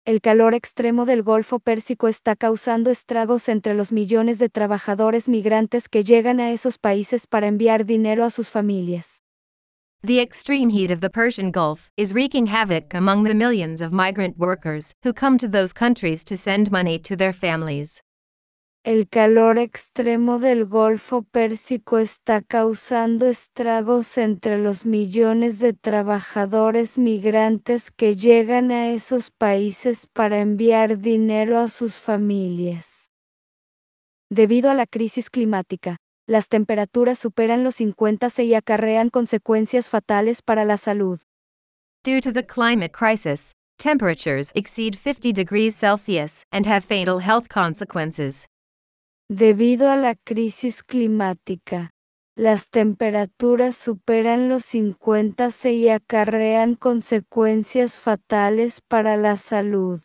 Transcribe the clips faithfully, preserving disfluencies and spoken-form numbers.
El calor extremo del Golfo Pérsico está causando estragos entre los millones de trabajadores migrantes que llegan a esos países para enviar dinero a sus familias. The extreme heat of the Persian Gulf is wreaking havoc among the millions of migrant workers who come to those countries to send money to their families. El calor extremo del Golfo Pérsico está causando estragos entre los millones de trabajadores migrantes que llegan a esos países para enviar dinero a sus familias. Debido a la crisis climática, las temperaturas superan los cincuenta y acarrean consecuencias fatales para la salud. Due to the climate crisis, temperatures exceed fifty degrees Celsius and have fatal health consequences. Debido a la crisis climática, las temperaturas superan los cincuenta y acarrean consecuencias fatales para la salud.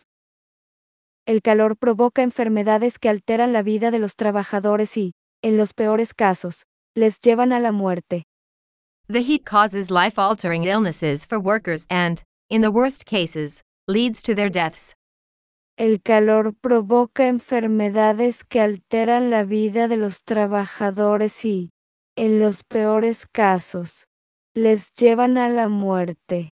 El calor provoca enfermedades que alteran la vida de los trabajadores y, en los peores casos, les llevan a la muerte. The heat causes life-altering illnesses for workers and, in the worst cases, leads to their deaths. El calor provoca enfermedades que alteran la vida de los trabajadores y, en los peores casos, les llevan a la muerte.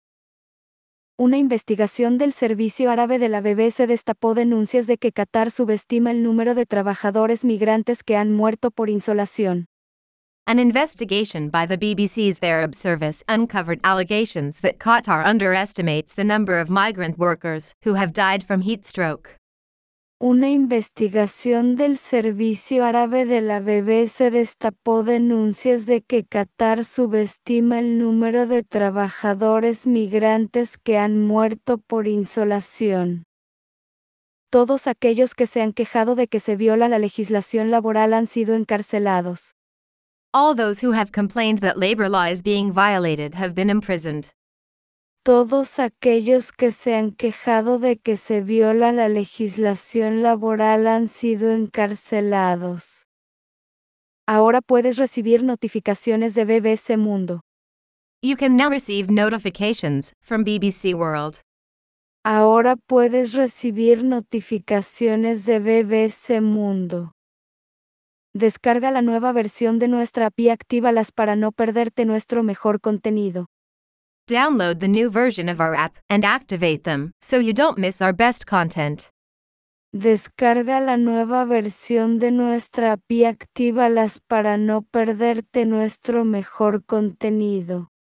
Una investigación del Servicio Árabe de la B B C destapó denuncias de que Qatar subestima el número de trabajadores migrantes que han muerto por insolación. An investigation by the B B C's Arab service uncovered allegations that Qatar underestimates the number of migrant workers who have died from heat stroke. Una investigación del Servicio Árabe de la B B C destapó denuncias de que Qatar subestima el número de trabajadores migrantes que han muerto por insolación. Todos aquellos que se han quejado de que se viola la legislación laboral han sido encarcelados. All those who have complained that labor law is being violated have been imprisoned. Todos aquellos que se han quejado de que se viola la legislación laboral han sido encarcelados. Ahora puedes recibir notificaciones de B B C Mundo. You can now receive notifications from B B C World. Ahora puedes recibir notificaciones de B B C Mundo. Descarga la nueva versión de nuestra app y actívalas para no perderte nuestro mejor contenido. Download the new version of our app and activate them so you don't miss our best content. Descarga la nueva versión de nuestra app y actívalas para no perderte nuestro mejor contenido.